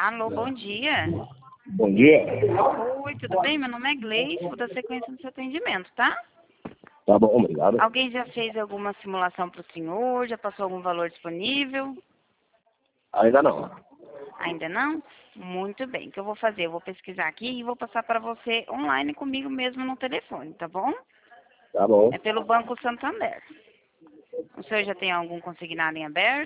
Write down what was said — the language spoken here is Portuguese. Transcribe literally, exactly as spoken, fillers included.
Alô, bom dia. Bom dia. Oi, tudo bem? Meu nome é Gleice, vou dar sequência no seu atendimento, tá? Tá bom, obrigado. Alguém já fez alguma simulação para o senhor? Já passou algum valor disponível? Ainda não. Ainda não? Muito bem. O que eu vou fazer? Eu vou pesquisar aqui e vou passar para você online comigo mesmo no telefone, tá bom? Tá bom. É pelo Banco Santander. O senhor já tem algum consignado em aberto?